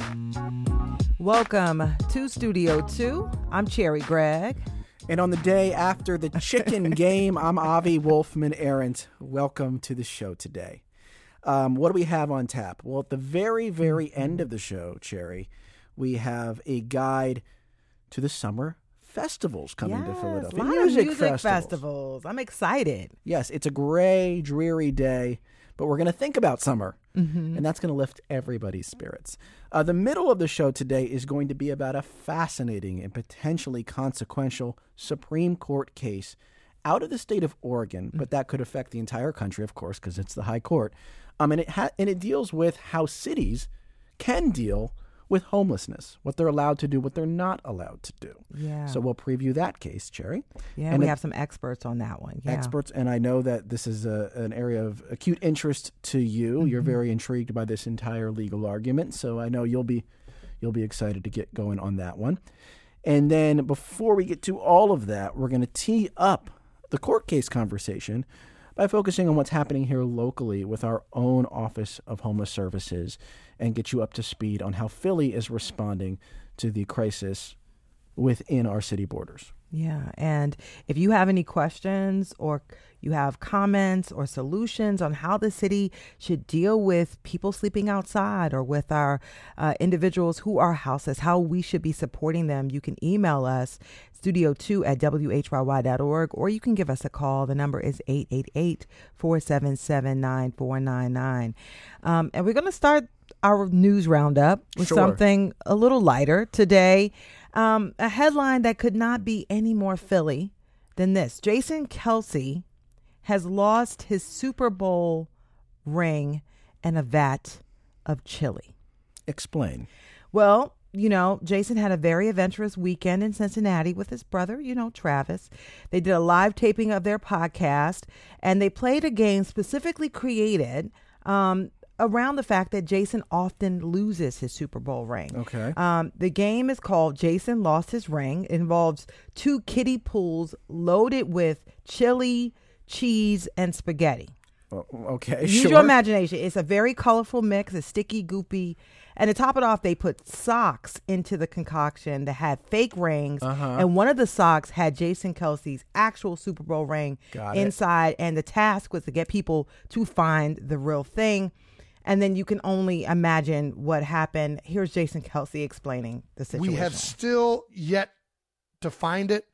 Welcome to Studio 2. I'm Cherry Gregg. And on the day after the chicken game, I'm Avi Wolfman-Arent. Welcome to the show today. What do we have on tap? Well, at the very, very end of the show, Cherry, we have a guide to the summer festivals coming to Philadelphia. A lot of music festivals. I'm excited. Yes, it's a gray, dreary day, but we're going to think about summer, and that's going to lift everybody's spirits. The middle of the show today is going to be about a fascinating and potentially consequential Supreme Court case out of the state of Oregon, but that could affect the entire country, of course, because it's the high court. And it deals with how cities can deal with homelessness, what they're allowed to do, what they're not allowed to do. Yeah. So we'll preview that case, Cherry. Yeah, and we have some experts on that one. Yeah. Experts, and I know that this is an area of acute interest to you. You're very intrigued by this entire legal argument, so I know you'll be excited to get going on that one. And then before we get to all of that, we're going to tee up the court case conversation by focusing on what's happening here locally with our own Office of Homeless Services and get you up to speed on how Philly is responding to the crisis within our city borders. Yeah, and if you have any questions or you have comments or solutions on how the city should deal with people sleeping outside or with our individuals who are houseless, how we should be supporting them, you can email us, studio2@whyy.org, or you can give us a call. The number is 888-477-9499. And we're going to start our news roundup with something a little lighter today. A headline that could not be any more Philly than this. Jason Kelce has lost his Super Bowl ring and a vat of chili. Explain. Well, Jason had a very adventurous weekend in Cincinnati with his brother, Travis. They did a live taping of their podcast, and they played a game specifically created around the fact that Jason often loses his Super Bowl ring. Okay. The game is called Jason Lost His Ring. It involves 2 kiddie pools loaded with chili, cheese, and spaghetti. Okay, Use your imagination. It's a very colorful mix. It's sticky, goopy. And to top it off, they put socks into the concoction that had fake rings. And one of the socks had Jason Kelce's actual Super Bowl ring inside. And the task was to get people to find the real thing. And then you can only imagine what happened. Here's Jason Kelce explaining the situation. We have still yet to find it.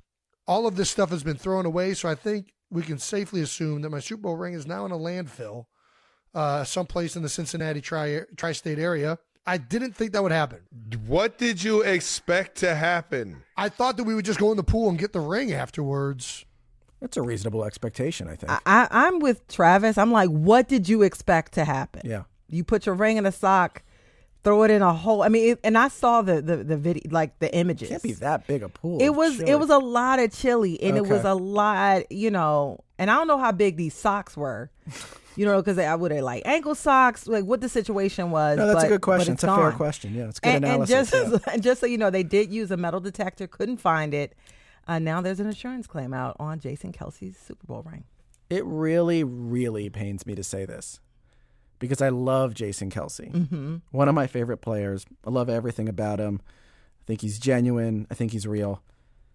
All of this stuff has been thrown away, so I think we can safely assume that my Super Bowl ring is now in a landfill someplace in the Cincinnati tri-state area. I didn't think that would happen. What did you expect to happen? I thought that we would just go in the pool and get the ring afterwards. That's a reasonable expectation, I think. I'm with Travis. I'm like, what did you expect to happen? Yeah. You put your ring in a sock, throw it in a hole. I mean, and I saw the video, like the images. It can't be that big a pool. It was a lot of chili, and it was a lot, and I don't know how big these socks were, because were they like ankle socks, like what the situation was. No, that's a good question. It's a fair question. Yeah, it's good analysis. And just so you know, they did use a metal detector, couldn't find it. Now there's an insurance claim out on Jason Kelce's Super Bowl ring. It really, really pains me to say this because I love Jason Kelce. One of my favorite players. I love everything about him. I think he's genuine. I think he's real.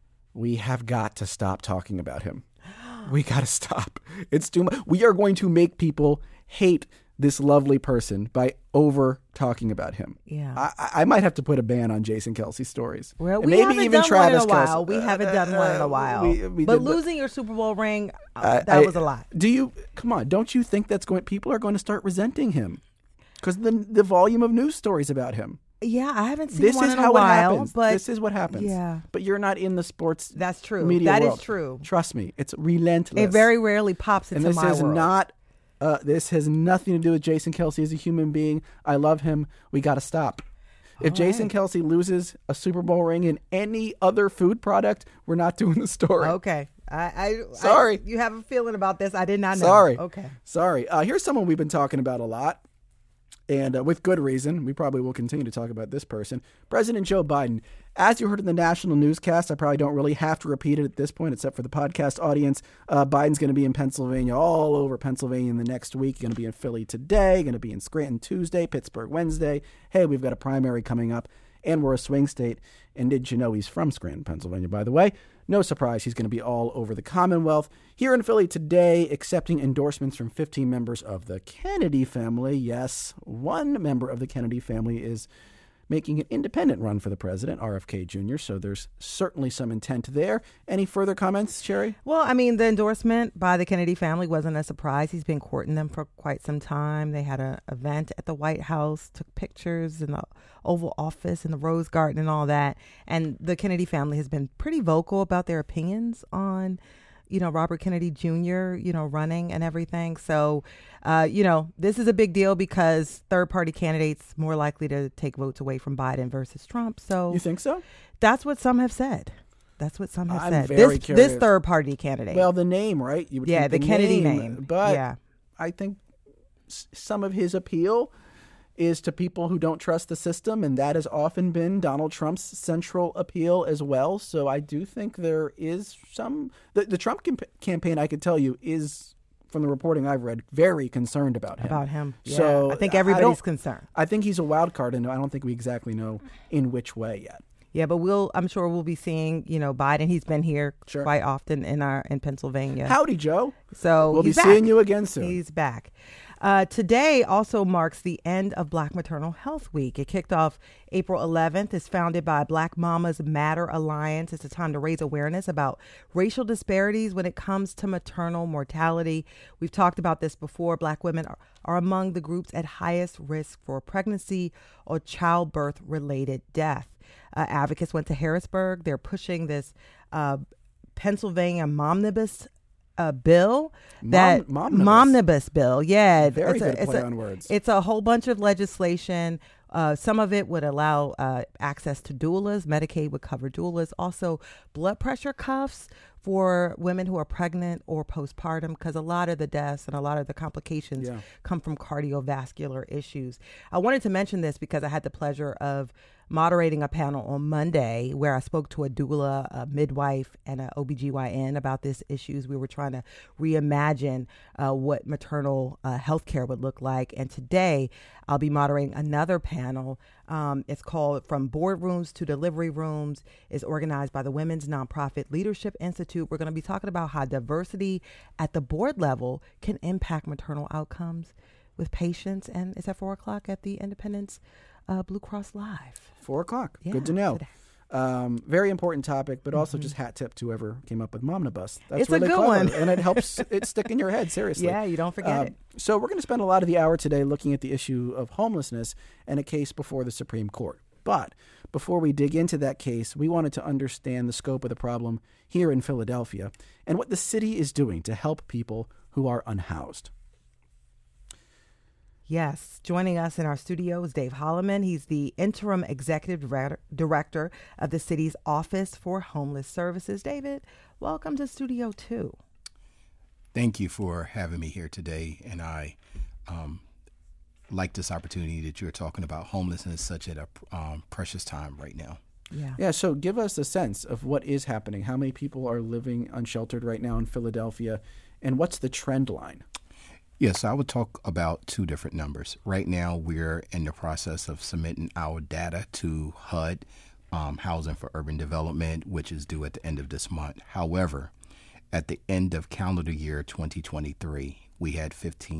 We have got to stop talking about him. We got to stop. It's too much. We are going to make people hate this lovely person by over talking about him. Yeah, I might have to put a ban on Jason Kelce stories. Well, we haven't even done Travis one in a while. We haven't done one in a while. But losing your Super Bowl ring, that was a lot. Come on, don't you think people are going to start resenting him because the volume of news stories about him. Yeah, I haven't seen one in a while. This is what happens. Yeah. But you're not in the sports That's true. media That world. Is true. Trust me, it's relentless. It very rarely pops into my world. This has nothing to do with Jason Kelce as a human being. I love him. We got to stop. If Jason Kelce loses a Super Bowl ring in any other food product, we're not doing the story. Okay. Sorry. You have a feeling about this. I did not know. Sorry. Okay. Sorry. Here's someone we've been talking about a lot. And with good reason. We probably will continue to talk about this person. President Joe Biden. As you heard in the national newscast, I probably don't really have to repeat it at this point, except for the podcast audience. Biden's going to be in Pennsylvania, all over Pennsylvania in the next week. Going to be in Philly today, going to be in Scranton Tuesday, Pittsburgh Wednesday. Hey, we've got a primary coming up, and we're a swing state. And did you know he's from Scranton, Pennsylvania, by the way? No surprise, he's going to be all over the Commonwealth. Here in Philly today, accepting endorsements from 15 members of the Kennedy family. Yes, one member of the Kennedy family is making an independent run for the president, RFK Jr., so there's certainly some intent there. Any further comments, Sherry? Well, I mean, the endorsement by the Kennedy family wasn't a surprise. He's been courting them for quite some time. They had an event at the White House, took pictures in the Oval Office and the Rose Garden and all that. And the Kennedy family has been pretty vocal about their opinions on, Robert Kennedy Jr., running and everything. So, this is a big deal because third-party candidates more likely to take votes away from Biden versus Trump. So You think so? That's what some have said. I'm very curious. This third-party candidate. Well, the name, right? You would think the Kennedy name. But yeah. I think some of his appeal is to people who don't trust the system, and that has often been Donald Trump's central appeal as well. So I do think there is some... The Trump campaign, I could tell you, is, from the reporting I've read, very concerned about him. Yeah. So I think everybody's concerned. I think he's a wild card, and I don't think we exactly know in which way yet. Yeah, but I'm sure we'll be seeing, Biden. He's been here quite often in Pennsylvania. Howdy, Joe. So we'll be back. seeing you again soon. He's back. Today also marks the end of Black Maternal Health Week. It kicked off April 11th. It's founded by Black Mamas Matter Alliance. It's a time to raise awareness about racial disparities when it comes to maternal mortality. We've talked about this before. Black women are among the groups at highest risk for pregnancy or childbirth-related death. Advocates went to Harrisburg. They're pushing this Pennsylvania Momnibus bill. Momnibus bill. Yeah. Very good play on words. It's a whole bunch of legislation. Some of it would allow access to doulas. Medicaid would cover doulas. Also, blood pressure cuffs for women who are pregnant or postpartum, because a lot of the deaths and a lot of the complications come from cardiovascular issues. I wanted to mention this because I had the pleasure of moderating a panel on Monday where I spoke to a doula, a midwife, and an OBGYN about these issues. We were trying to reimagine what maternal health care would look like. And today I'll be moderating another panel. It's called From Boardrooms to Delivery Rooms. It's organized by the Women's Nonprofit Leadership Institute. We're going to be talking about how diversity at the board level can impact maternal outcomes with patients. And it's at 4 o'clock at the Independence Blue Cross Live. 4 o'clock. Yeah, good to know. Today. Very important topic, but also just hat tip to whoever came up with Momnibus. That's it's really a good clever, one. and it helps it stick in your head, seriously. Yeah, you don't forget it. So we're going to spend a lot of the hour today looking at the issue of homelessness and a case before the Supreme Court. But before we dig into that case, we wanted to understand the scope of the problem here in Philadelphia and what the city is doing to help people who are unhoused. Yes. Joining us in our studio is Dave Holloman. He's the interim executive director of the city's Office for Homeless Services. David, welcome to Studio 2. Thank you for having me here today. And I like this opportunity that you're talking about homelessness such at a precious time right now. Yeah. So give us a sense of what is happening. How many people are living unsheltered right now in Philadelphia? And what's the trend line? Yes, I would talk about two different numbers. Right now, we're in the process of submitting our data to HUD, Housing for Urban Development, which is due at the end of this month. However, at the end of calendar year 2023, we had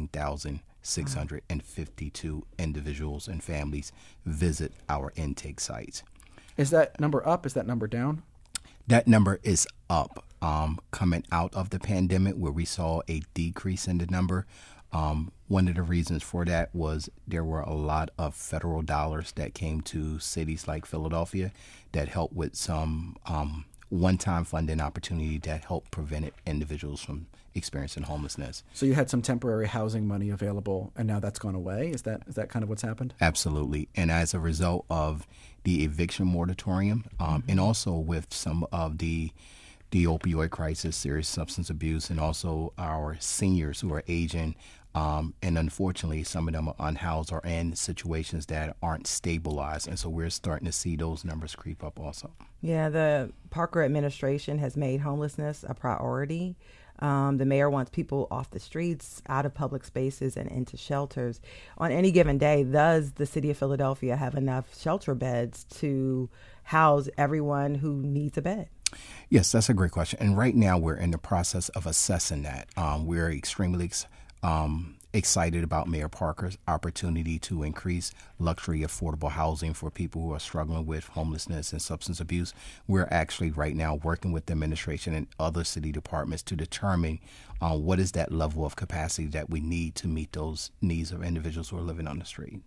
15,652 individuals and families visit our intake sites. Is that number up? Is that number down? That number is up. Coming out of the pandemic where we saw a decrease in the number. One of the reasons for that was there were a lot of federal dollars that came to cities like Philadelphia that helped with some one-time funding opportunity that helped prevent individuals from experiencing homelessness. So you had some temporary housing money available, and now that's gone away? Is that kind of what's happened? Absolutely. And as a result of the eviction moratorium, and also with some of the opioid crisis, serious substance abuse, and also our seniors who are aging, And unfortunately, some of them are unhoused or in situations that aren't stabilized. And so we're starting to see those numbers creep up also. Yeah, the Parker administration has made homelessness a priority. The mayor wants people off the streets, out of public spaces, and into shelters. On any given day, does the city of Philadelphia have enough shelter beds to house everyone who needs a bed? Yes, that's a great question. And right now we're in the process of assessing that. We're extremely excited about Mayor Parker's opportunity to increase luxury affordable housing for people who are struggling with homelessness and substance abuse. We're actually right now working with the administration and other city departments to determine what is that level of capacity that we need to meet those needs of individuals who are living on the street.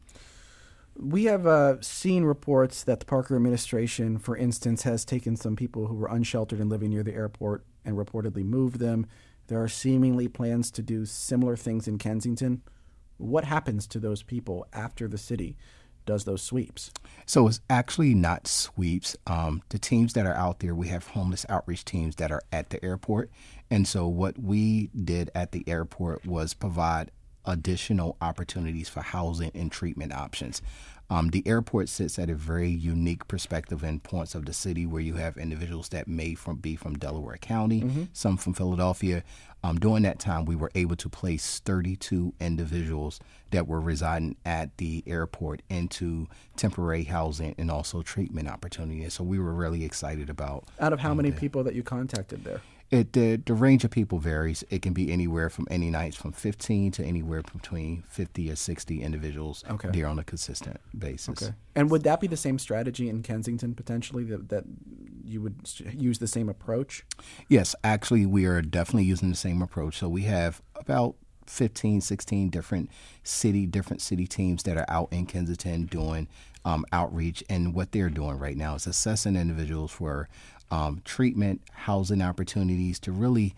We have seen reports that the Parker administration, for instance, has taken some people who were unsheltered and living near the airport and reportedly moved them. There are seemingly plans to do similar things in Kensington. What happens to those people after the city does those sweeps? So it's actually not sweeps. The teams that are out there, we have homeless outreach teams that are at the airport. And so what we did at the airport was provide additional opportunities for housing and treatment options. The airport sits at a very unique perspective in points of the city where you have individuals that may be from Delaware County, some from Philadelphia. During that time, we were able to place 32 individuals that were residing at the airport into temporary housing and also treatment opportunities. So we were really excited about. Out of how many people that you contacted there? The range of people varies. It can be anywhere from any nights from 15 to anywhere between 50 or 60 individuals there on a consistent basis. Okay. And would that be the same strategy in Kensington potentially, that you would use the same approach? Yes, actually, we are definitely using the same approach. So we have about 15, 16 different city teams that are out in Kensington doing outreach. And what they're doing right now is assessing individuals for treatment, housing opportunities to really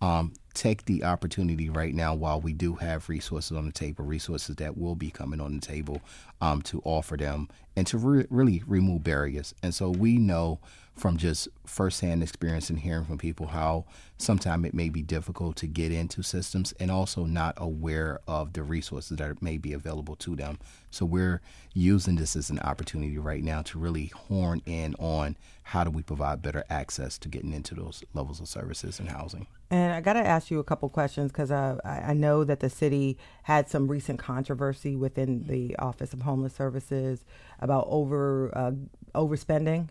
take the opportunity right now while we do have resources on the table, resources that will be coming on the table to offer them and to really remove barriers. And so we know from just firsthand experience and hearing from people how sometimes it may be difficult to get into systems and also not aware of the resources that may be available to them. So we're using this as an opportunity right now to really hone in on how do we provide better access to getting into those levels of services and housing. And I got to ask you a couple questions because I know that the city had some recent controversy within the Office of Homeless Services about overspending.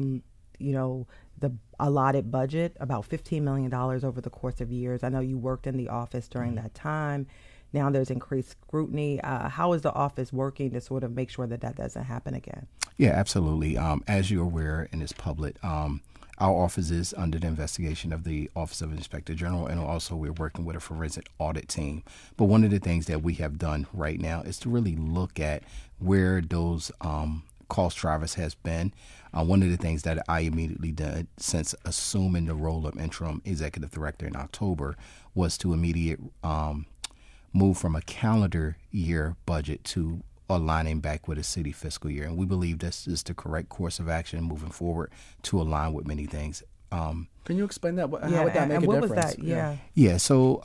The allotted budget, about $15 million over the course of years. I know you worked in the office during that time. Now there's increased scrutiny. How is the office working to sort of make sure that doesn't happen again? Yeah, absolutely. As you're aware and it's public, our office is under the investigation of the Office of Inspector General, and also we're working with a forensic audit team. But one of the things that we have done right now is to really look at where those cost drivers has been. One of the things that I immediately did since assuming the role of interim executive director in October was to immediately move from a calendar year budget to aligning back with a city fiscal year. And we believe this is the correct course of action moving forward to align with many things. Can you explain that? How would that make a difference? What was that? Yeah. So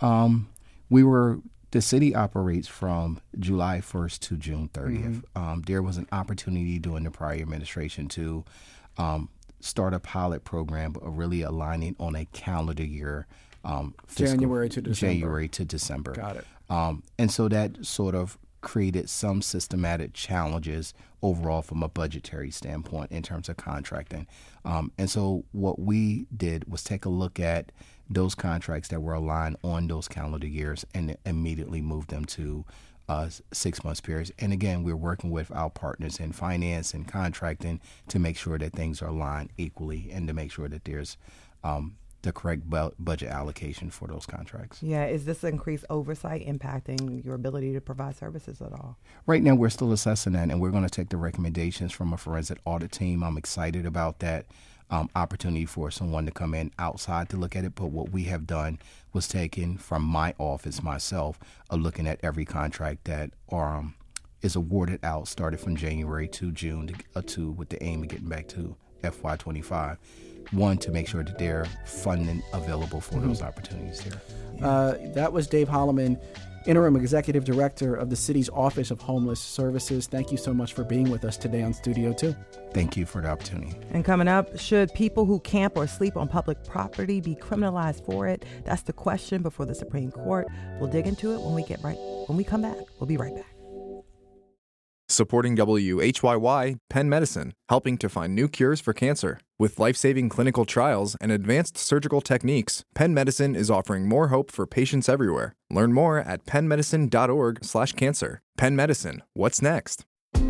the city operates from July 1st to June 30th. There was an opportunity during the prior administration to start a pilot program, but really aligning on a calendar year, January to December. Got it. And so that sort of created some systematic challenges overall from a budgetary standpoint in terms of contracting. And so what we did was take a look at those contracts that were aligned on those calendar years and immediately move them to 6 months periods. And again, we're working with our partners in finance and contracting to make sure that things are aligned equally and to make sure that there's the correct budget allocation for those contracts. Yeah. Is this increased oversight impacting your ability to provide services at all? Right now, we're still assessing that, and we're going to take the recommendations from a forensic audit team. I'm excited about that opportunity for someone to come in outside to look at it. But what we have done was taken from my office, myself, looking at every contract that is awarded out, started from January to June with the aim of getting back to FY25. One, to make sure that they're funding available for those opportunities there. That was Dave Holloman. Interim Executive Director of the city's Office of Homeless Services. Thank you so much for being with us today on Studio 2. Thank you for the opportunity. And coming up, should people who camp or sleep on public property be criminalized for it? That's the question before the Supreme Court. We'll dig into it when we come back. We'll be right back. Supporting WHYY, Penn Medicine, helping to find new cures for cancer. With life-saving clinical trials and advanced surgical techniques, Penn Medicine is offering more hope for patients everywhere. Learn more at pennmedicine.org/cancer. Penn Medicine, what's next?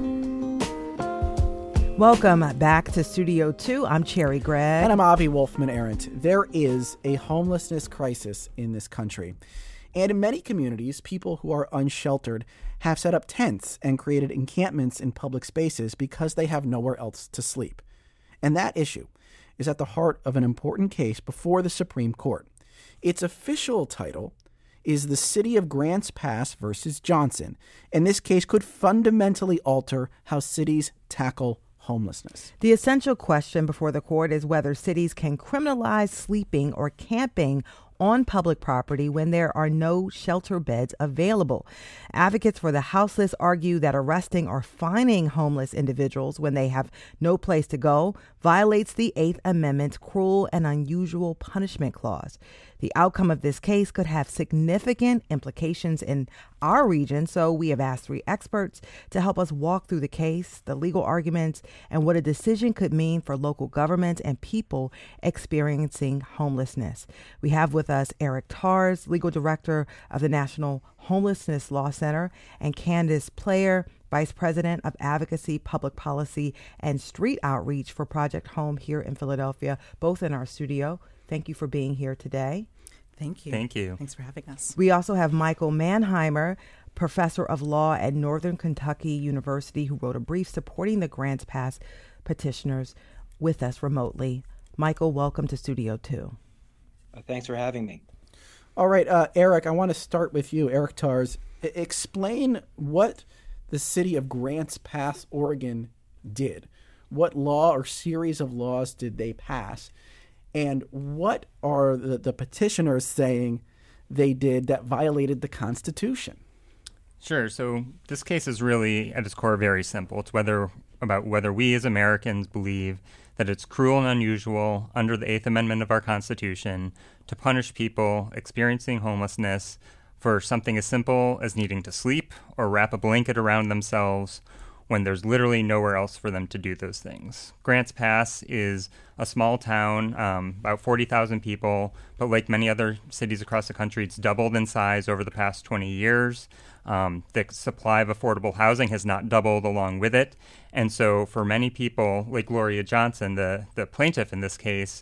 Welcome back to Studio 2. I'm Cherry Gregg. And I'm Avi Wolfman-Arent. There is a homelessness crisis in this country. And in many communities, people who are unsheltered have set up tents and created encampments in public spaces because they have nowhere else to sleep. And that issue is at the heart of an important case before the Supreme Court. Its official title is the City of Grants Pass versus Johnson, and this case could fundamentally alter how cities tackle homelessness. The essential question before the court is whether cities can criminalize sleeping or camping on public property when there are no shelter beds available. Advocates for the houseless argue that arresting or fining homeless individuals when they have no place to go violates the Eighth Amendment's cruel and unusual punishment clause. The outcome of this case could have significant implications in our region, so we have asked 3 experts to help us walk through the case, the legal arguments, and what a decision could mean for local governments and people experiencing homelessness. We have with us Eric Tars, Legal Director of the National Homelessness Law Center, and Candace Player, Vice President of Advocacy, Public Policy, and Street Outreach for Project Home here in Philadelphia, both in our studio. Thank you for being here today. Thank you. Thank you. Thanks for having us. We also have Michael Manheimer, professor of law at Northern Kentucky University, who wrote a brief supporting the Grants Pass petitioners, with us remotely. Michael, welcome to Studio 2. Thanks for having me. All right, Eric, I want to start with you. Eric Tars, explain what the city of Grants Pass, Oregon did. What law or series of laws did they pass? And what are the petitioners saying they did that violated the Constitution? Sure. So this case is really, at its core, very simple. It's about whether we as Americans believe that it's cruel and unusual under the Eighth Amendment of our Constitution to punish people experiencing homelessness for something as simple as needing to sleep or wrap a blanket around themselves when there's literally nowhere else for them to do those things. Grants Pass is a small town, about 40,000 people, but like many other cities across the country, it's doubled in size over the past 20 years. The supply of affordable housing has not doubled along with it. And so for many people, like Gloria Johnson, the plaintiff in this case,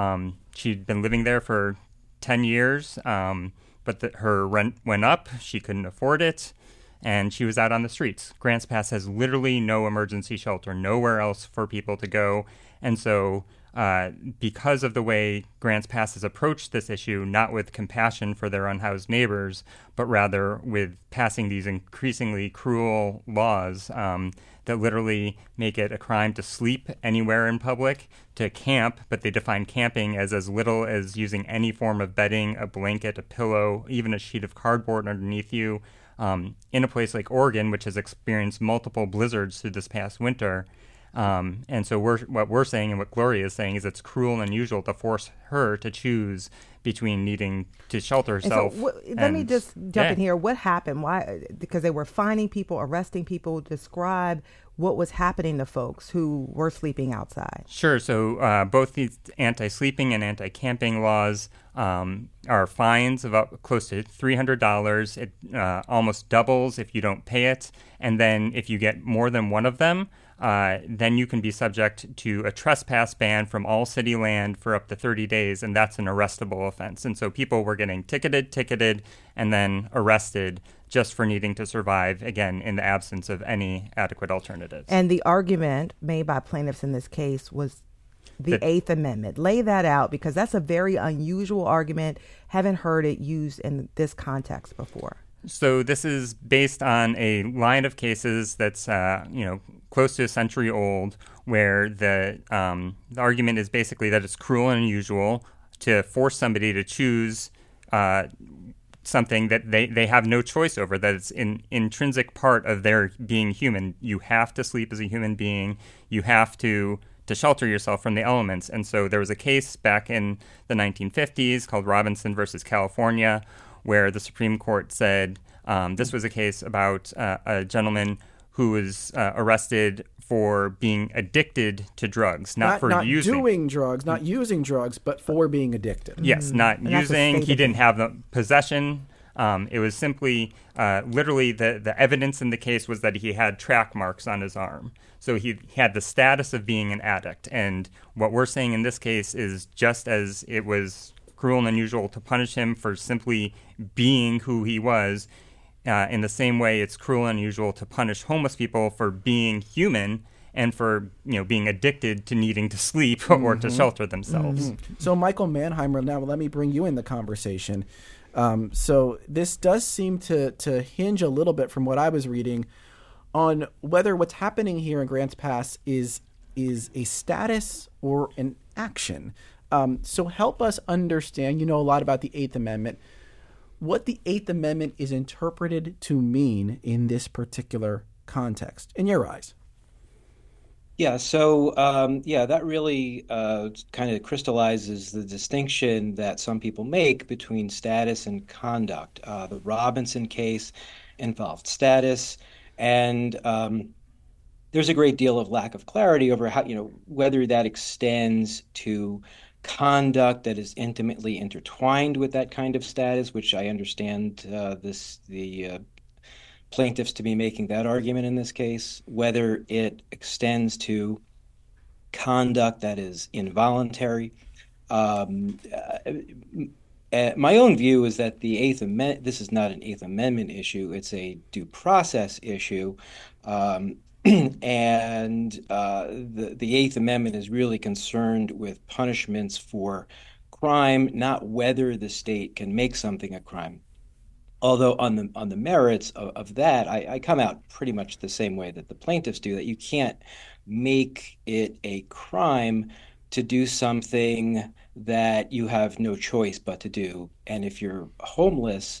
she'd been living there for 10 years, but her rent went up. She couldn't afford it, and she was out on the streets. Grants Pass has literally no emergency shelter, nowhere else for people to go. And so because of the way Grants Pass has approached this issue, not with compassion for their unhoused neighbors, but rather with passing these increasingly cruel laws that literally make it a crime to sleep anywhere in public, to camp, but they define camping as little as using any form of bedding, a blanket, a pillow, even a sheet of cardboard underneath you, in a place like Oregon, which has experienced multiple blizzards through this past winter. And so what we're saying and what Gloria is saying is it's cruel and unusual to force her to choose between needing to shelter herself. So let me just jump in here. What happened? Why? Because they were fining people, arresting people. Describe what was happening to folks who were sleeping outside. Sure. So both these anti-sleeping and anti-camping laws are fines of up close to $300. It almost doubles if you don't pay it. And then if you get more than one of them, then you can be subject to a trespass ban from all city land for up to 30 days, and that's an arrestable offense. And so people were getting ticketed, and then arrested just for needing to survive, again, in the absence of any adequate alternatives. And the argument made by plaintiffs in this case was the Eighth Amendment. Lay that out, because that's a very unusual argument. Haven't heard it used in this context before. So this is based on a line of cases that's close to a century old, where the argument is basically that it's cruel and unusual to force somebody to choose something that they have no choice over, that it's an intrinsic part of their being human. You have to sleep as a human being. You have to shelter yourself from the elements. And so there was a case back in the 1950s called Robinson versus California, where the Supreme Court said this was a case about a gentleman who was arrested for being addicted to drugs, not using drugs, but for being addicted. Yes, not using. He didn't have the possession. It was simply, literally, the evidence in the case was that he had track marks on his arm. So he had the status of being an addict. And what we're saying in this case is, just as it was cruel and unusual to punish him for simply being who he was, in the same way it's cruel and unusual to punish homeless people for being human and for being addicted to needing to sleep or to shelter themselves. So Michael Mannheimer, now let me bring you in the conversation. So this does seem to hinge a little bit from what I was reading on whether what's happening here in Grants Pass is a status or an action. So help us understand, you know a lot about the Eighth Amendment, what the Eighth Amendment is interpreted to mean in this particular context, in your eyes. Yeah, so that really kind of crystallizes the distinction that some people make between status and conduct. The Robinson case involved status, and there's a great deal of lack of clarity over how, whether that extends to conduct that is intimately intertwined with that kind of status, which I understand the plaintiffs to be making that argument in this case, whether it extends to conduct that is involuntary. My own view is that the Eighth Amendment, this is not an Eighth Amendment issue, it's a due process issue. And the Eighth Amendment is really concerned with punishments for crime, not whether the state can make something a crime. Although on the merits of that, I come out pretty much the same way that the plaintiffs do, that you can't make it a crime to do something that you have no choice but to do. And if you're homeless,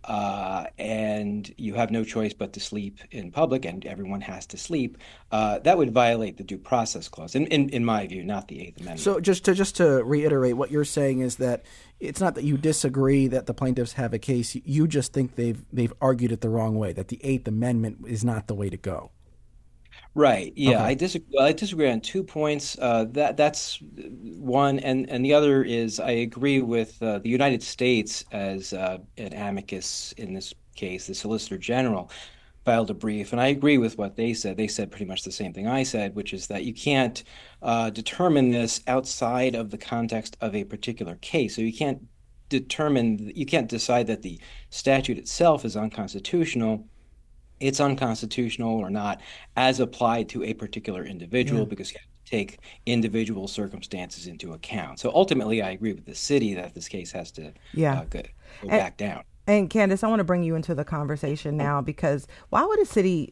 and you have no choice but to sleep in public, and everyone has to sleep, that would violate the Due Process Clause, in my view, not the Eighth Amendment. So just to reiterate, what you're saying is that it's not that you disagree that the plaintiffs have a case, you just think they've argued it the wrong way, that the Eighth Amendment is not the way to go. Right. Yeah, Okay. I disagree on 2 points. That's one, and the other is I agree with the United States as an amicus in this case. The Solicitor General filed a brief, and I agree with what they said. They said pretty much the same thing I said, which is that you can't determine this outside of the context of a particular case. So you can't decide that the statute itself is unconstitutional. It's unconstitutional or not as applied to a particular individual, because you have to take individual circumstances into account. So ultimately, I agree with the city that this case has to go back down. And Candace, I want to bring you into the conversation now, because why would a city,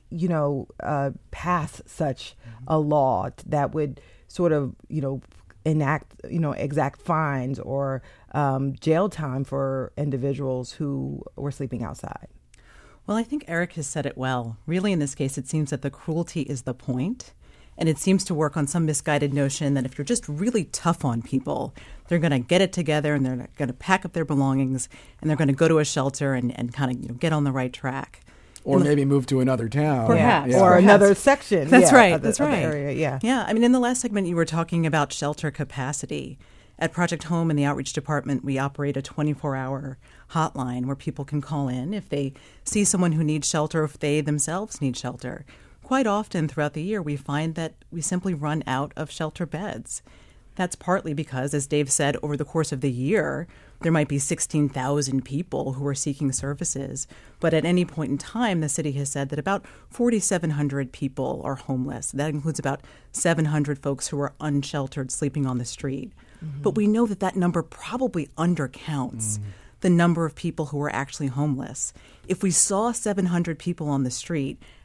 pass such a law that would sort of, enact, exact fines or jail time for individuals who were sleeping outside? Well, I think Eric has said it well. Really, in this case, it seems that the cruelty is the point, and it seems to work on some misguided notion that if you're just really tough on people, they're going to get it together and they're going to pack up their belongings and they're going to go to a shelter and kind of get on the right track. Or maybe move to another town. Perhaps. Or another section. That's right. Of the area. Yeah. I mean, in the last segment, you were talking about shelter capacity. At Project Home in the Outreach Department, we operate a 24-hour hotline where people can call in if they see someone who needs shelter, if they themselves need shelter. Quite often throughout the year, we find that we simply run out of shelter beds. That's partly because, as Dave said, over the course of the year, there might be 16,000 people who are seeking services. But at any point in time, the city has said that about 4,700 people are homeless. That includes about 700 folks who are unsheltered, sleeping on the street. Mm-hmm. But we know that number probably undercounts the number of people who are actually homeless. If we saw 700 people on the street,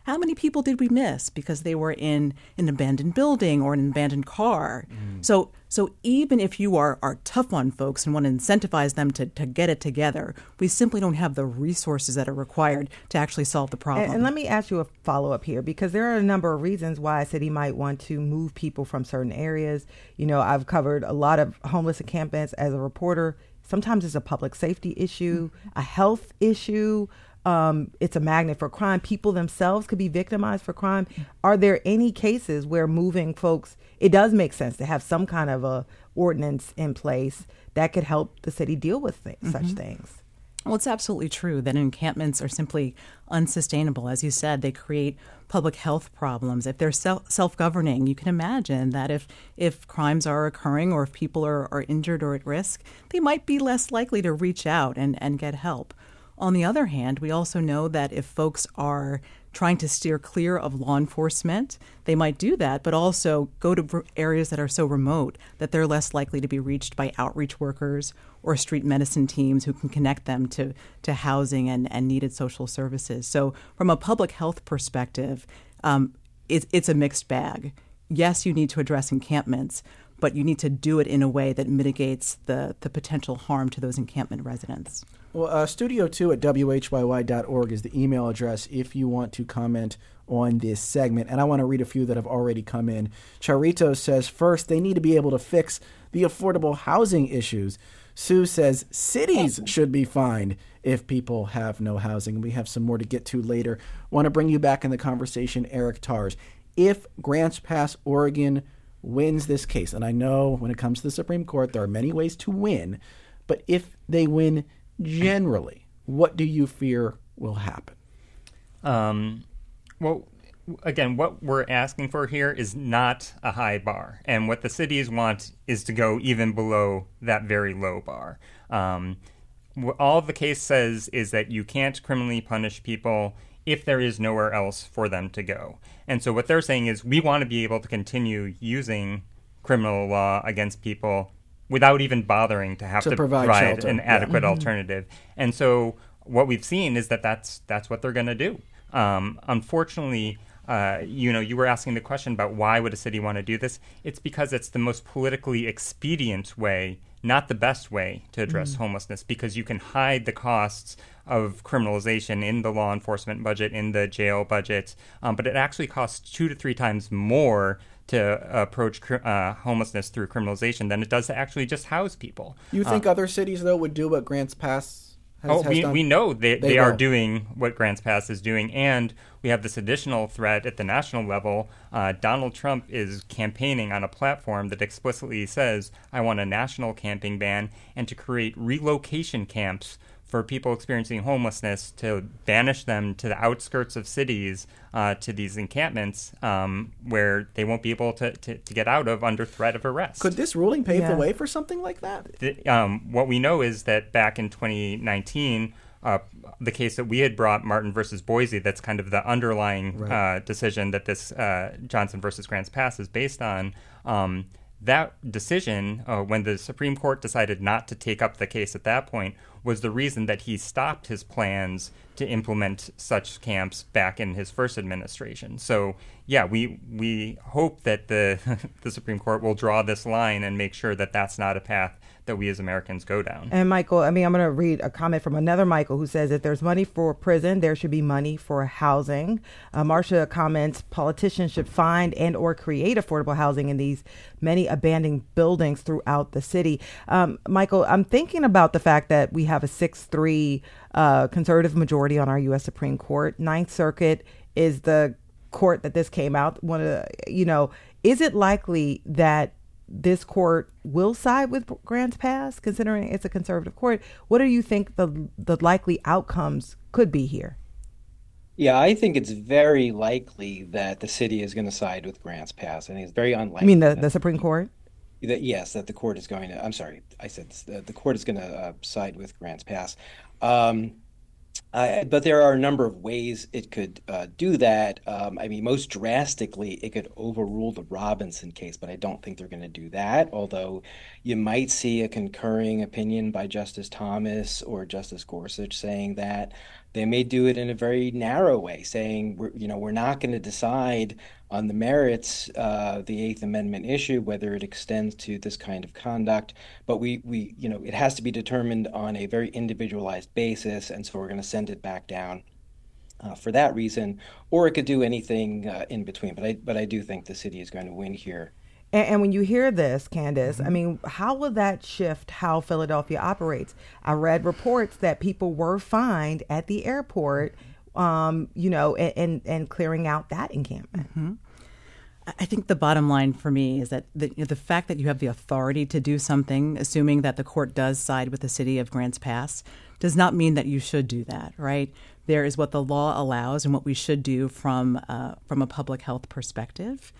how many people did we miss because they were in an abandoned building or an abandoned car? So even if you are tough on folks and want to incentivize them to get it together, we simply don't have the resources that are required to actually solve the problem. And let me ask you a follow-up here, because there are a number of reasons why a city might want to move people from certain areas. You know, I've covered a lot of homeless encampments as a reporter. Sometimes it's a public safety issue, a health issue. It's a magnet for crime. People themselves could be victimized for crime. Are there any cases where moving folks, it does make sense to have some kind of a ordinance in place that could help the city deal with such things? Well, it's absolutely true that encampments are simply unsustainable. As you said, they create public health problems. If they're self-governing, you can imagine that if crimes are occurring or if people are injured or at risk, they might be less likely to reach out and get help. On the other hand, we also know that if folks are trying to steer clear of law enforcement, they might do that, but also go to areas that are so remote that they're less likely to be reached by outreach workers or street medicine teams who can connect them to housing and needed social services. So from a public health perspective, it's a mixed bag. Yes, you need to address encampments, but you need to do it in a way that mitigates the potential harm to those encampment residents. Well, studio2 at whyy.org is the email address if you want to comment on this segment. And I want to read a few that have already come in. Charito says, first, they need to be able to fix the affordable housing issues. Sue says, cities should be fined if people have no housing. We have some more to get to later. Want to bring you back in the conversation, Eric Tars. If Grants Pass, Oregon wins this case, and I know when it comes to the Supreme Court, there are many ways to win, but if they win generally, what do you fear will happen? Well, again, what we're asking for here is not a high bar. And what the cities want is to go even below that very low bar. All the case says is that you can't criminally punish people if there is nowhere else for them to go. And so what they're saying is we want to be able to continue using criminal law against people without even bothering to have to provide an adequate alternative. And so what we've seen is that that's what they're going to do. Unfortunately, you were asking the question about why would a city want to do this? It's because it's the most politically expedient way, not the best way to address homelessness, because you can hide the costs of criminalization in the law enforcement budget, in the jail budget, but it actually costs 2 to 3 times more to approach homelessness through criminalization than it does to actually just house people. You think other cities, though, would do what Grants Pass has done? We know they are doing what Grants Pass is doing, and we have this additional threat at the national level. Donald Trump is campaigning on a platform that explicitly says, I want a national camping ban and to create relocation camps for people experiencing homelessness, to banish them to the outskirts of cities, to these encampments where they won't be able to get out of under threat of arrest. Could this ruling pave the way for something like that? What we know is that back in 2019, the case that we had brought, Martin versus Boise, that's kind of the underlying decision that this Johnson versus Grants Pass is based on, that decision, when the Supreme Court decided not to take up the case at that point, was the reason that he stopped his plans to implement such camps back in his first administration. So, yeah, we hope that the Supreme Court will draw this line and make sure that that's not a path that we as Americans go down. And Michael, I'm going to read a comment from another Michael who says, if there's money for prison, there should be money for housing. Marcia comments, politicians should find and or create affordable housing in these many abandoned buildings throughout the city. Michael, I'm thinking about the fact that we have a 6-3 conservative majority on our U.S. Supreme Court. Ninth Circuit is the court that this came out. Is it likely that this court will side with Grants Pass, considering it's a conservative court? What do you think the likely outcomes could be here? Yeah, I think it's very likely that the city is going to side with Grants Pass. I think it's very unlikely. You mean the Supreme Court? That the court is going to. I'm sorry, I said the court is going to side with Grants Pass. But there are a number of ways it could do that. Most drastically, it could overrule the Robinson case, but I don't think they're going to do that, although you might see a concurring opinion by Justice Thomas or Justice Gorsuch saying that. They may do it in a very narrow way, saying, we're not going to decide on the merits, the Eighth Amendment issue, whether it extends to this kind of conduct, but it has to be determined on a very individualized basis, and so we're going to send it back down for that reason. Or it could do anything in between. But I do think the city is going to win here. And when you hear this, Candace, I mean, how will that shift how Philadelphia operates? I read reports that people were fined at the airport, and clearing out that encampment. Mm-hmm. I think the bottom line for me is that the fact that you have the authority to do something, assuming that the court does side with the city of Grants Pass, does not mean that you should do that, right? There is what the law allows and what we should do from a public health perspective.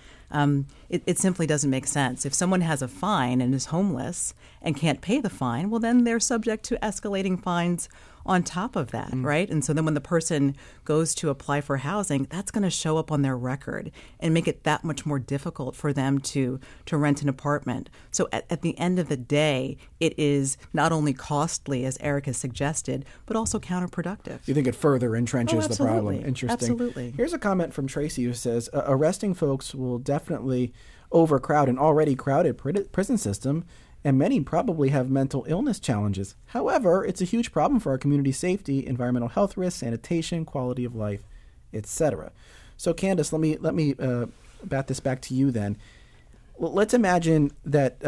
It simply doesn't make sense. If someone has a fine and is homeless and can't pay the fine, well, then they're subject to escalating fines on top of that, right? And so then when the person goes to apply for housing, that's going to show up on their record and make it that much more difficult for them to rent an apartment. So at the end of the day, it is not only costly, as Eric has suggested, but also counterproductive. You think it further entrenches the problem? Interesting. Absolutely. Here's a comment from Tracy who says, arresting folks will definitely overcrowd an already crowded prison system, and many probably have mental illness challenges. However, it's a huge problem for our community safety, environmental health risks, sanitation, quality of life, etc. So, Candace, let me bat this back to you then. Let's imagine that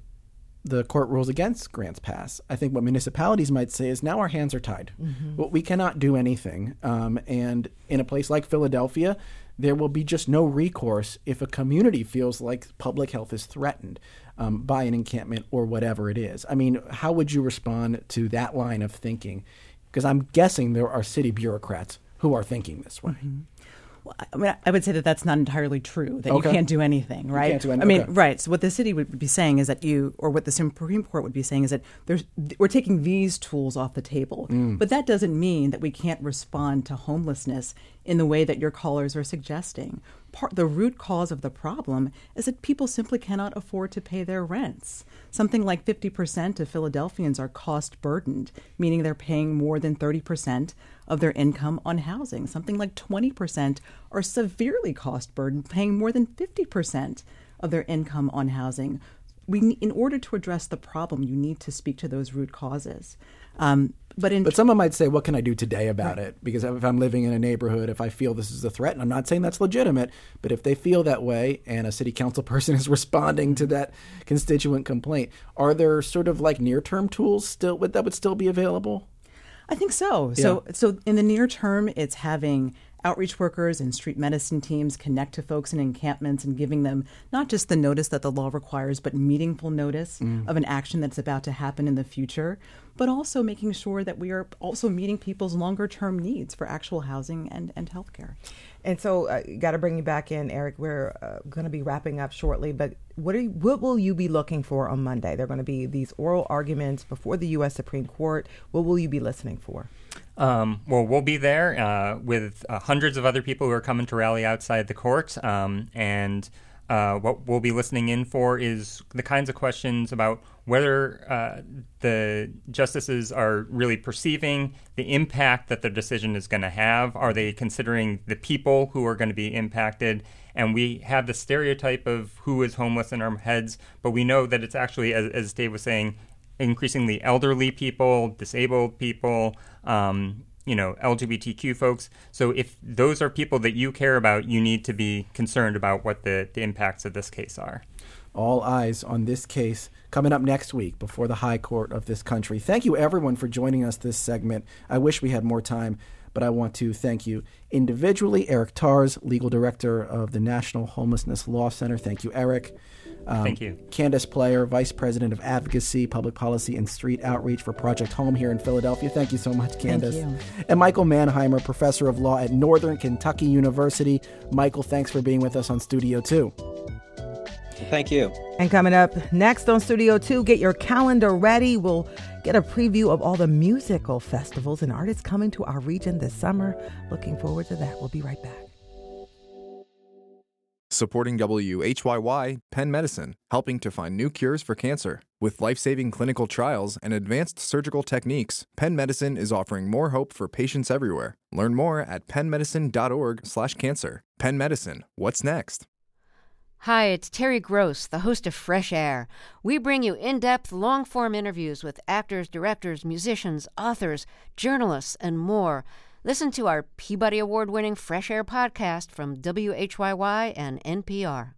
the court rules against Grants Pass. I think what municipalities might say is now our hands are tied. Well, we cannot do anything. And in a place like Philadelphia, there will be just no recourse if a community feels like public health is threatened by an encampment or whatever it is. I mean, how would you respond to that line of thinking? Because I'm guessing there are city bureaucrats who are thinking this way. Well, I mean, I would say that that's not entirely true, that you can't do anything, right? You can't do anything. I mean, right. So what the city would be saying is that or what the Supreme Court would be saying is that we're taking these tools off the table. But that doesn't mean that we can't respond to homelessness in the way that your callers are suggesting. The root cause of the problem is that people simply cannot afford to pay their rents. Something like 50% of Philadelphians are cost burdened, meaning they're paying more than 30% of their income on housing. Something like 20% are severely cost burdened, paying more than 50% of their income on housing. In order to address the problem, you need to speak to those root causes. But someone might say, what can I do today about it? Because if I'm living in a neighborhood, if I feel this is a threat, and I'm not saying that's legitimate, but if they feel that way and a city council person is responding to that constituent complaint, are there sort of like near-term tools that would still be available? I think so. Yeah. So in the near term, it's having outreach workers and street medicine teams connect to folks in encampments and giving them not just the notice that the law requires, but meaningful notice of an action that's about to happen in the future, but also making sure that we are also meeting people's longer term needs for actual housing and health care. And so got to bring you back in, Eric. We're going to be wrapping up shortly, but what will you be looking for on Monday? There are going to be these oral arguments before the U.S. Supreme Court. What will you be listening for? Well, we'll be there with hundreds of other people who are coming to rally outside the court. And what we'll be listening in for is the kinds of questions about whether the justices are really perceiving the impact that their decision is going to have. Are they considering the people who are going to be impacted? And we have the stereotype of who is homeless in our heads, but we know that it's actually, as Dave was saying, increasingly elderly people, disabled people, LGBTQ folks. So if those are people that you care about, you need to be concerned about what the impacts of this case are. All eyes on this case coming up next week before the High Court of this country. Thank you, everyone, for joining us this segment. I wish we had more time, but I want to thank you individually. Eric Tars, Legal Director of the National Homelessness Law Center. Thank you, Eric. Thank you. Candace Player, Vice President of Advocacy, Public Policy, and Street Outreach for Project Home here in Philadelphia. Thank you so much, Candace. Thank you. And Michael Mannheimer, Professor of Law at Northern Kentucky University. Michael, thanks for being with us on Studio 2. Thank you. And coming up next on Studio 2, get your calendar ready. We'll get a preview of all the musical festivals and artists coming to our region this summer. Looking forward to that. We'll be right back. Supporting WHYY, Penn Medicine, helping to find new cures for cancer. With life-saving clinical trials and advanced surgical techniques, Penn Medicine is offering more hope for patients everywhere. Learn more at pennmedicine.org/cancer. Penn Medicine, what's next? Hi, it's Terry Gross, the host of Fresh Air. We bring you in-depth, long-form interviews with actors, directors, musicians, authors, journalists, and more. Listen to our Peabody Award-winning Fresh Air podcast from WHYY and NPR.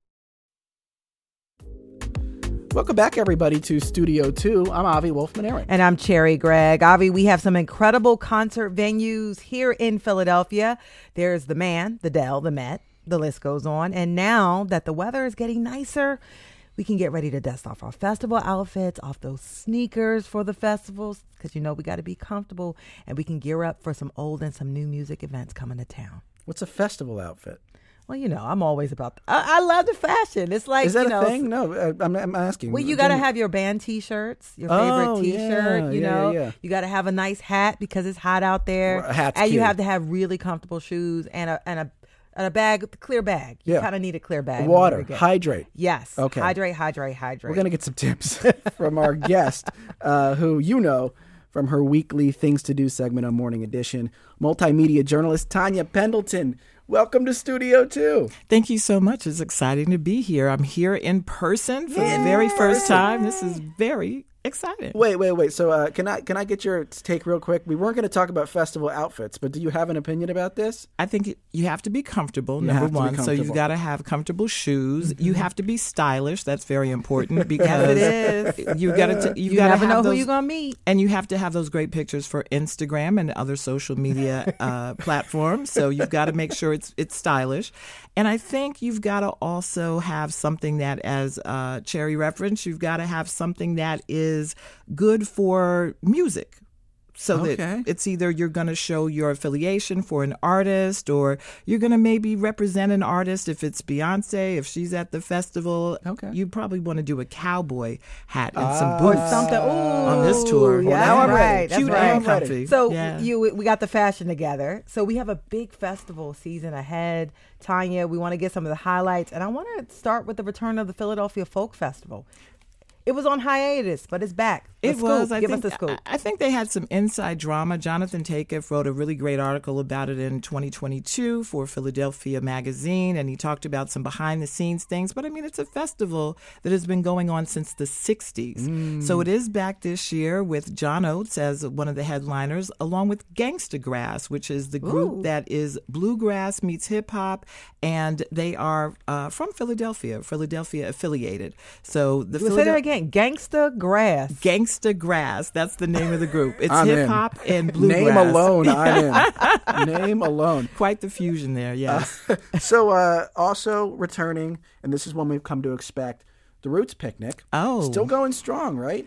Welcome back, everybody, to Studio 2. I'm Avi Wolfman-Arent. And I'm Cherry Gregg. Avi, we have some incredible concert venues here in Philadelphia. There's the Man, the Dell, the Met. The list goes on. And now that the weather is getting nicer, we can get ready to dust off our festival outfits, off those sneakers for the festivals, because, we got to be comfortable, and we can gear up for some old and some new music events coming to town. What's a festival outfit? Well, I'm always about I love the fashion. It's like, is that a thing? No, I'm asking. Well, you got to have your band T-shirts, your favorite T-shirt, Yeah. You got to have a nice hat because it's hot out there. Hat's and key. You have to have really comfortable shoes and a bag, clear bag. You kind of need a clear bag. Water, hydrate. Yes. Okay. Hydrate. We're going to get some tips from our guest, who from her weekly Things to Do segment on Morning Edition, multimedia journalist Tanya Pendleton. Welcome to Studio 2. Thank you so much. It's exciting to be here. I'm here in person for the very first time. This is very exciting. Wait. So can I get your take real quick? We weren't going to talk about festival outfits, but do you have an opinion about this? I think you have to be comfortable, number one. So you've got to have comfortable shoes. Mm-hmm. You have to be stylish. That's very important because yes, it is. You never know who you're going to meet. And you have to have those great pictures for Instagram and other social media platforms. So you've got to make sure it's stylish. And I think you've got to also have something that, as Cherry referenced, you've got to have something that is good for music. So that it's either you're going to show your affiliation for an artist, or you're going to maybe represent an artist. If it's Beyonce, if she's at the festival, you probably want to do a cowboy hat and some boots or something on this tour. Yeah, now I'm right. Cute and comfy. So we got the fashion together. So we have a big festival season ahead. Tanya, we want to get some of the highlights, and I want to start with the return of the Philadelphia Folk Festival. It was on hiatus, but it's back. Give us the scoop. I think they had some inside drama. Jonathan Takeff wrote a really great article about it in 2022 for Philadelphia Magazine, and he talked about some behind-the-scenes things. But, it's a festival that has been going on since the 60s. So it is back this year with John Oates as one of the headliners, along with Gangsta Grass, which is the group that is bluegrass meets hip-hop, and they are from Philadelphia affiliated. So say that again. Gangsta Grass. Gangsta Grass. That's the name of the group. It's hip hop and bluegrass. Name alone, I'm in. Name alone. Quite the fusion there, yes. So also returning, and this is one we've come to expect, the Roots Picnic. Still going strong, right?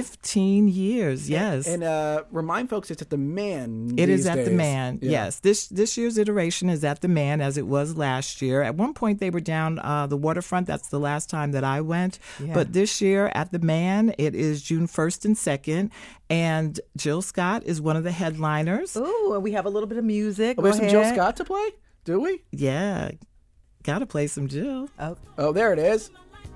15 years, yes. And remind folks it's at the Man. It is at the Man, yes. This year's iteration is at the Man, as it was last year. At one point, they were down the waterfront. That's the last time that I went. Yeah. But this year at the Man, it is June 1st and 2nd. And Jill Scott is one of the headliners. Ooh, and we have a little bit of music. We have some Jill Scott to play? Do we? Yeah. Got to play some Jill. Oh, there it is.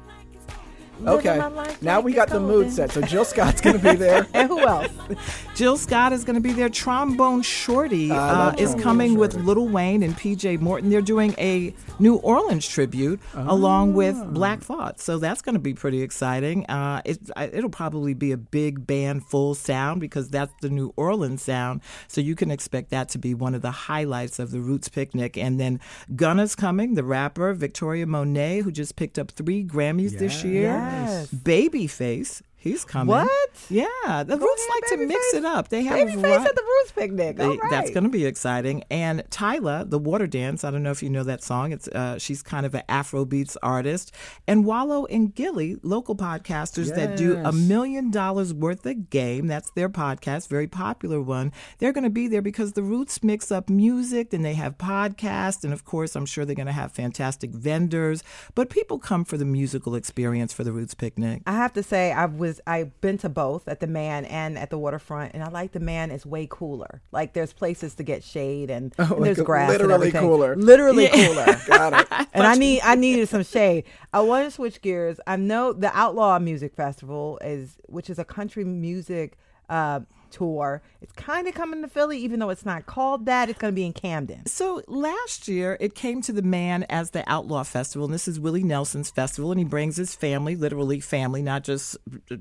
Okay, now we got the mood set. So Jill Scott's going to be there. And who else? Jill Scott is going to be there. Trombone Shorty is coming with Lil Wayne and PJ Morton. They're doing a New Orleans tribute along with Black Thought. So that's going to be pretty exciting. It'll probably be a big band full sound because that's the New Orleans sound. So you can expect that to be one of the highlights of the Roots Picnic. And then Gunna's coming, the rapper, Victoria Monet, who just picked up 3 Grammys this year. Yes. Babyface. He's coming. What? Yeah. The Roots like to mix it up. They have Babyface at the Roots Picnic. All right. That's going to be exciting. And Tyla, the Water Dance, I don't know if you know that song. It's she's kind of an Afrobeats artist. And Wallow and Gilly, local podcasters that do $1 million worth of game. That's their podcast, very popular one. They're going to be there because the Roots mix up music, and they have podcasts. And, of course, I'm sure they're going to have fantastic vendors. But people come for the musical experience for the Roots Picnic. I have to say, I was I've been to both at the Man and at the waterfront, and I like the Man is way cooler. Like there's places to get shade and there's grass and everything. Literally cooler. Got it. And I needed some shade. I want to switch gears. I know the Outlaw Music Festival which is a country music tour. It's kind of coming to Philly, even though it's not called that. It's going to be in Camden. So last year, it came to the Man as the Outlaw Festival, and this is Willie Nelson's festival, and he brings his family, literally family, not just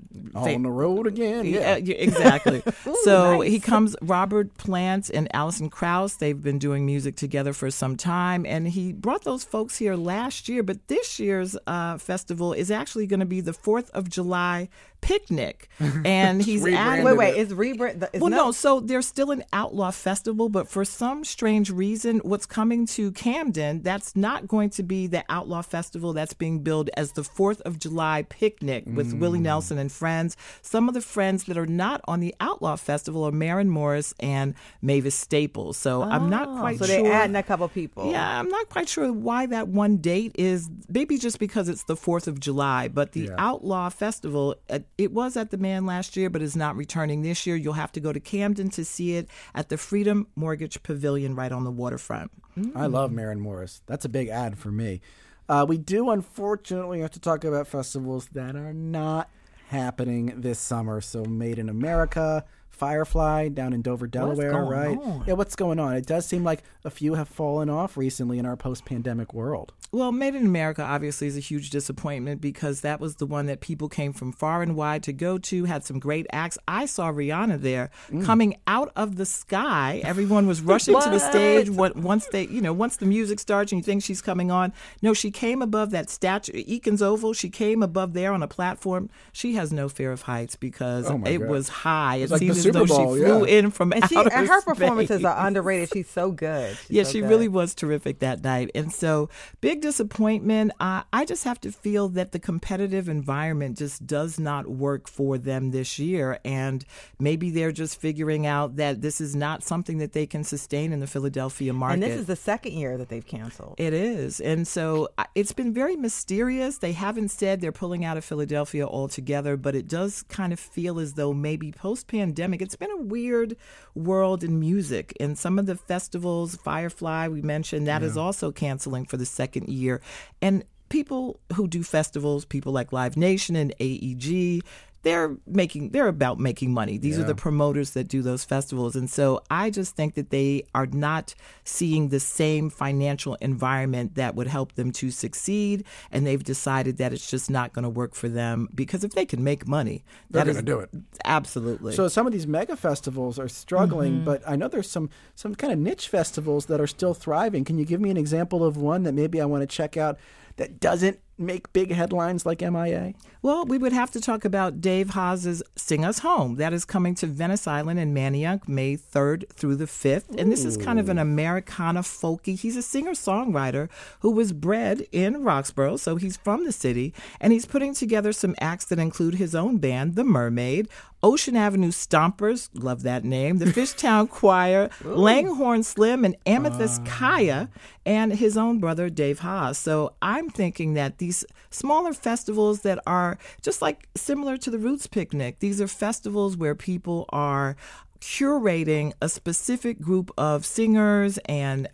on the road again. Yeah, exactly. Ooh, so nice. he comes, Robert Plant and Alison Krauss. They've been doing music together for some time, and he brought those folks here last year. But this year's festival is actually going to be the 4th of July picnic, and he's adding. Wait, it's rebrand. No, so there's still an Outlaw Festival, but for some strange reason, what's coming to Camden, that's not going to be the Outlaw Festival. That's being billed as the 4th of July picnic with Willie Nelson and friends. Some of the friends that are not on the Outlaw Festival are Maren Morris and Mavis Staples. So I'm not quite sure. So they're adding a couple people. Yeah, I'm not quite sure why that one date is. Maybe just because it's the 4th of July. But the Outlaw Festival, it was at the Man last year, but is not returning this year. You'll have to go to Camden to see it at the Freedom Mortgage Pavilion right on the waterfront. I love Maren Morris. That's a big ad for me. We do, unfortunately, have to talk about festivals that are not happening this summer. So Made in America, Firefly down in Dover, Delaware, right? Yeah, what's going on? It does seem like a few have fallen off recently in our post-pandemic world. Well, Made in America obviously is a huge disappointment because that was the one that people came from far and wide to go to, had some great acts. I saw Rihanna there coming out of the sky. Everyone was rushing to the stage once the music starts and you think she's coming on. No, she came above that statue, Eakins Oval. She came above there on a platform. She has no fear of heights because it was high. It seemed as though she flew in from outer space. And her performances are underrated. She's so good. She really was terrific that night. And so, big disappointment. I just have to feel that the competitive environment just does not work for them this year. And maybe they're just figuring out that this is not something that they can sustain in the Philadelphia market. And this is the second year that they've canceled. It is. And so it's been very mysterious. They haven't said they're pulling out of Philadelphia altogether, but it does kind of feel as though maybe post-pandemic, it's been a weird world in music. And some of the festivals, Firefly, we mentioned, that is also canceling for the second year. And people who do festivals, people like Live Nation and AEG, they're about making money. These are the promoters that do those festivals. And so I just think that they are not seeing the same financial environment that would help them to succeed. And they've decided that it's just not going to work for them because if they can make money, they're going to do it. Absolutely. So some of these mega festivals are struggling, but I know there's some kind of niche festivals that are still thriving. Can you give me an example of one that maybe I want to check out that doesn't make big headlines like MIA? Well, we would have to talk about Dave Haas's Sing Us Home. That is coming to Venice Island and Manayunk May 3rd through the 5th. And this is kind of an Americana folky. He's a singer-songwriter who was bred in Roxborough, so he's from the city. And he's putting together some acts that include his own band, The Mermaid, Ocean Avenue Stompers, love that name, the Fishtown Choir, Langhorne Slim, and Amethyst Kaya, and his own brother, Dave Haas. So I'm thinking that these smaller festivals that are just like similar to the Roots Picnic, these are festivals where people are curating a specific group of singers and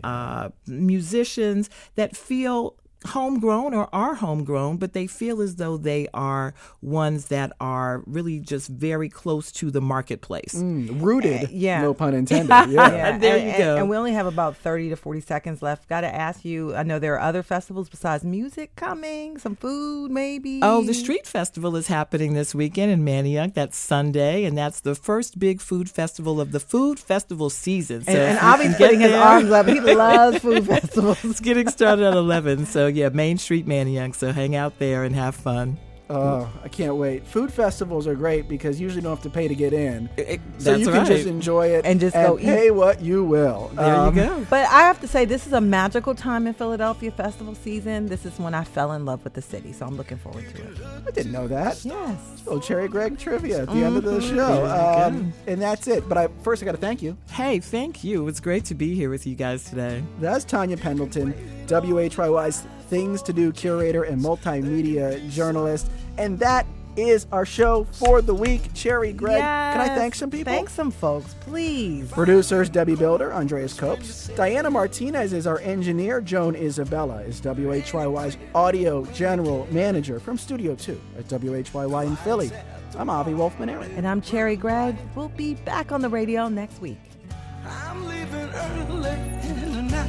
musicians that feel homegrown or are homegrown, but they feel as though they are ones that are really just very close to the marketplace. Rooted, no pun intended. Yeah. There you go. And we only have about 30 to 40 seconds left. Got to ask you, I know there are other festivals besides music coming, some food maybe. Oh, the Street Festival is happening this weekend in Manayunk. That's Sunday, and that's the first big food festival of the food festival season. So and Avi's putting his arms up. He loves food festivals. It's getting started at 11, so yeah, Main Street Manayunk, so hang out there and have fun. Oh, I can't wait. Food festivals are great because you usually don't have to pay to get in. So you right. can just enjoy it and just go pay eat what you will. There you go. But I have to say, this is a magical time in Philadelphia festival season. This is when I fell in love with the city, so I'm looking forward to it. I didn't know that. Yes. Oh, Cherry Greg trivia at the end of the show. And that's it. But first I got to thank you. Hey, thank you. It's great to be here with you guys today. That's Tanya Pendleton, WHYY's Things to Do curator and multimedia journalist. And that is our show for the week. Cherry, Greg, can I thank some people? Thank some folks, please. Producers Debbie Builder, Andreas Copes. Diana Martinez is our engineer. Joan Isabella is WHYY's audio general manager from Studio 2 at WHYY in Philly. I'm Avi Wolfman-Arent. And I'm Cherry Gregg. We'll be back on the radio next week. I'm leaving early tonight.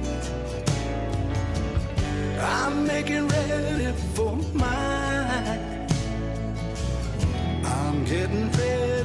I'm making ready for mine. I'm getting ready.